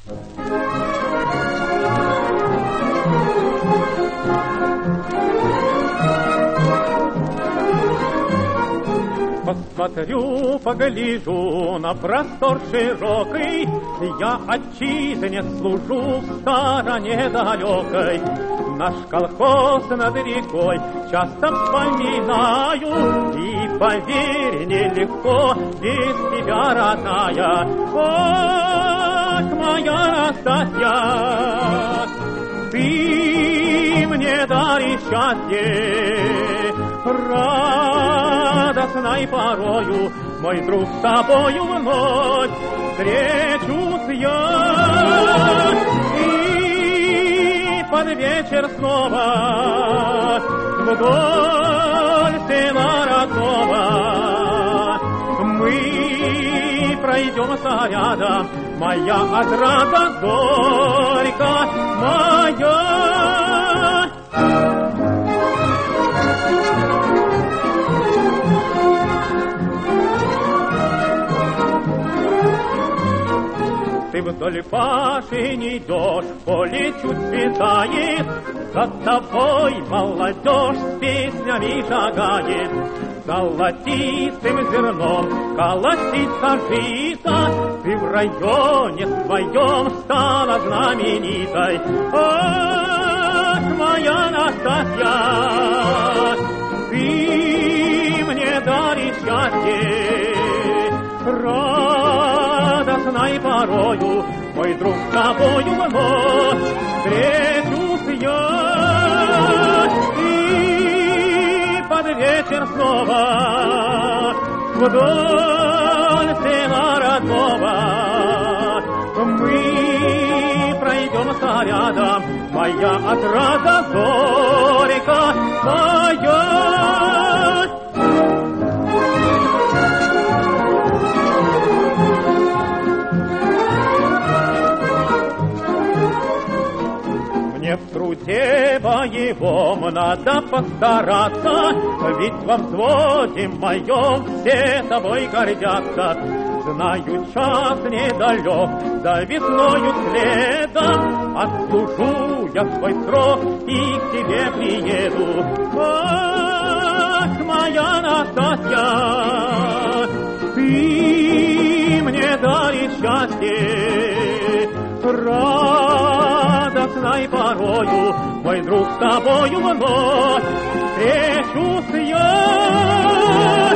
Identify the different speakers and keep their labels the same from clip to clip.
Speaker 1: Посмотрю, погляжу на простор широкий, я отчизне служу в стороне далекой. Наш колхоз над рекой часто вспоминаю, и, поверь, нелегко без тебя, родная. Ах, моя Настасья, ты мне даришь счастье радостной порою, мой друг, с тобою вновь встречусь я. И под вечер снова вдоль села родного мы пройдемся рядом, моя отрада горько моя. Ты вдоль пашни идешь, поле чуть светает, за тобой молодежь с песнями шагает. Золотистым зерном колосится жито, ты в районе своем стала знаменитой. Ах, моя Настасья, ты мне даришь счастье радостной порою, мой друг, с тобою вновь встречусь я. И под вечер снова вдоль села родного мы пройдемся рядом, моя отрада горько моя. Мне в труде боевом надо постараться, ведь во взводе моем все тобой гордятся. Знаю, час недалек, да весною следом отслужу я свой срок и к тебе приеду. Ах, моя Настасья, ты мне даришь счастье радостной порою, мой друг, с тобою вновь встречусь я.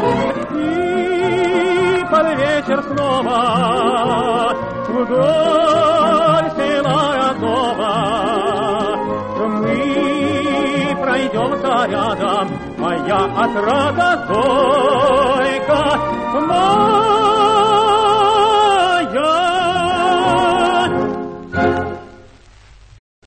Speaker 1: И под вечер снова вдоль села родного мы пройдемся рядом, моя отрада горько моя.